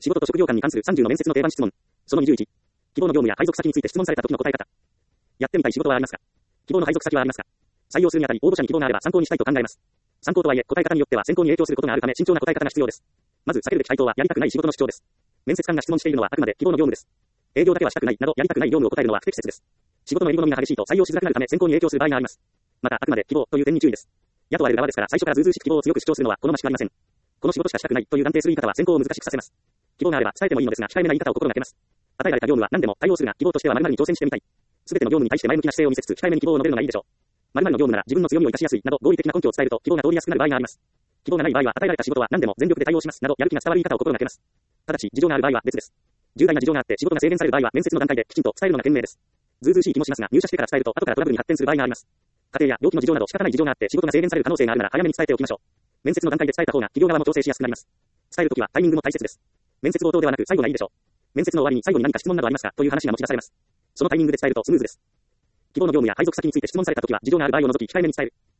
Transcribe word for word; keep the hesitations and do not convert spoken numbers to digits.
仕事と職業間に関するさんじゅうの面接の定番質問。そのにじゅういち。希望の業務や配属先について質問された時の答え方。やってみたい仕事はありますか？希望の配属先はありますか？採用するにあたり応募者に希望があれば参考にしたいと考えます。参考とはいえ、答え方によっては選考に影響することがあるため慎重な答え方が必要です。まず避けるべき回答はやりたくない仕事の主張です。面接官が質問しているのはあくまで希望の業務です。営業だけはしたくないなどやりたくない業務を答えるのは不適切です。仕事の襟好みが激しいと採用しづらくなるため選考に影響する場合があります。またあくまで希望という点に注意です。雇われる側ですから最初からずうずうしく希望を強く主張するのは好ましくありません。この仕事しかしたくないという断定する言い方は選考を難しくさせます。希望があれば伝えてもいいのですが控えめな言い方を心がけます。与えられた業務は何でも対応するが希望としては〇〇に挑戦してみたい。すべての業務に対して前向きな姿勢を見せつつ控えめに希望を述べるのがいいでしょう。〇〇の業務なら自分の強みを生かしやすいなど合理的な根拠を伝えると希望が通りやすくなる場合があります。希望がない場合は与えられた仕事は何でも全力で対応しますなどやる気が伝わる言い方を心がけます。ただし事情がある場合は別です。重大な事情があって仕事が制限される場合は面接の段階できちんと伝えるのが賢明です。ずうずうしい気もしますが入社してから伝えると後からトラブルに発展する場合があります。家庭や病気の事情など仕方ない事情があって仕事が制限される可能性があるなら早めに伝えておきましょう。面接の段階で伝えた方が企業側も調整しやすくなります。伝えるときはタイミングも大切です。面接冒頭ではなく最後がいいでしょう。面接の終わりに最後に何か質問などありますかという話が持ち出されます。そのタイミングで伝えるとスムーズです。希望の業務や配属先について質問されたときは事情がある場合を除き控えめに伝える。